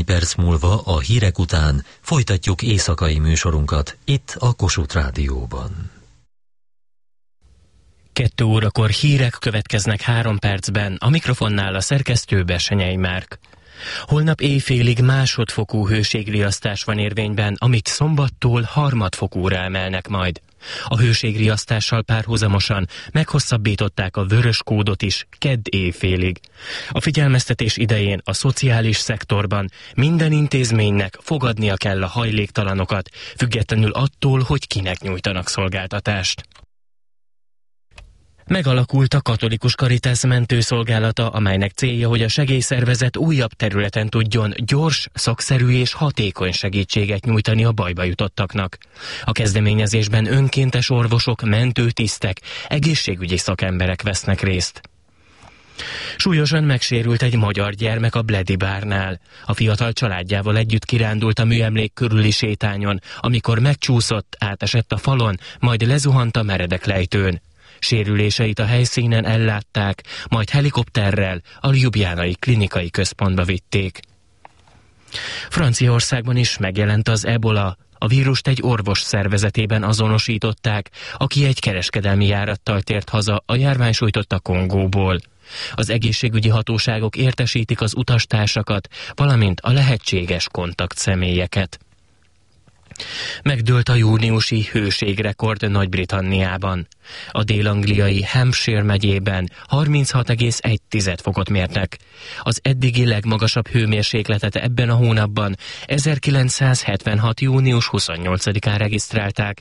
Néhány perc múlva a hírek után folytatjuk éjszakai műsorunkat itt a Kossuth Rádióban. 2 órakor hírek következnek 3 percben, a mikrofonnál a szerkesztő Bessenyei Márk. Holnap éjfélig másodfokú hőségriasztás van érvényben, amit szombattól harmadfokúra emelnek majd. A hőségriasztással párhuzamosan meghosszabbították a vörös kódot is kedd éjfélig. A figyelmeztetés idején a szociális szektorban minden intézménynek fogadnia kell a hajléktalanokat, függetlenül attól, hogy kinek nyújtanak szolgáltatást. Megalakult a Katolikus Caritas mentőszolgálata, amelynek célja, hogy a segélyszervezet újabb területen tudjon gyors, szakszerű és hatékony segítséget nyújtani a bajba jutottaknak. A kezdeményezésben önkéntes orvosok, mentőtisztek, egészségügyi szakemberek vesznek részt. Súlyosan megsérült egy magyar gyermek a Bledi bárnál. A fiatal családjával együtt kirándult a műemlék körüli sétányon, amikor megcsúszott, átesett a falon, majd lezuhant a meredek lejtőn. Sérüléseit a helyszínen ellátták, majd helikopterrel a Ljubljanai klinikai központba vitték. Franciaországban is megjelent az ebola. A vírust egy orvos szervezetében azonosították, aki egy kereskedelmi járattal tért haza a járvány sújtotta Kongóból. Az egészségügyi hatóságok értesítik az utastársakat, valamint a lehetséges kontaktszemélyeket. Megdőlt a júniusi hőségrekord Nagy-Britanniában. A dél-angliai Hampshire megyében 36,1 fokot mértek. Az eddigi legmagasabb hőmérsékletet ebben a hónapban 1976. június 28-án regisztrálták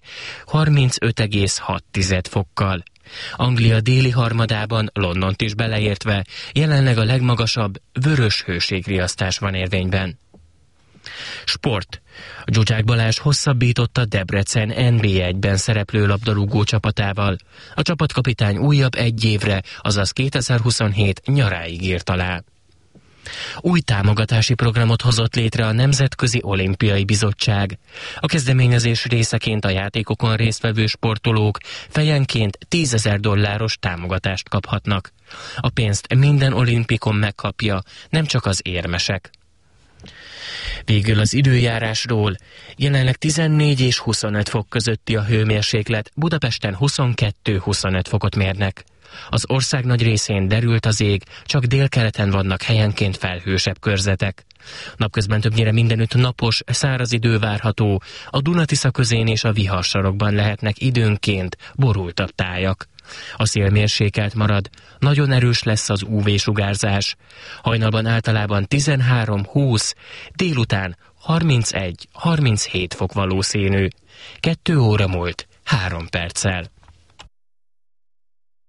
35,6 fokkal. Anglia déli harmadában, Londont is beleértve, jelenleg a legmagasabb vörös hőségriasztás van érvényben. Sport. Zsuzsák Balázs hosszabbította Debrecen NB1-ben szereplő labdarúgó csapatával. A csapatkapitány újabb 1 évre, azaz 2027 nyaráig írt alá. Új támogatási programot hozott létre a Nemzetközi Olimpiai Bizottság. A kezdeményezés részeként a játékokon résztvevő sportolók fejenként $10,000 támogatást kaphatnak. A pénzt minden olimpikon megkapja, nem csak az érmesek. Végül az időjárásról. Jelenleg 14 és 25 fok közötti a hőmérséklet, Budapesten 22-25 fokot mérnek. Az ország nagy részén derült az ég, csak délkeleten vannak helyenként felhősebb körzetek. Napközben többnyire mindenütt napos, száraz idő várható, a Duna-Tisza közén és a viharsarokban lehetnek időnként borultabb tájak. A szél mérsékelt marad, nagyon erős lesz az UV-sugárzás. Hajnalban általában 13-20, délután 31-37 fok valószínű. 2 óra múlt 3 perccel.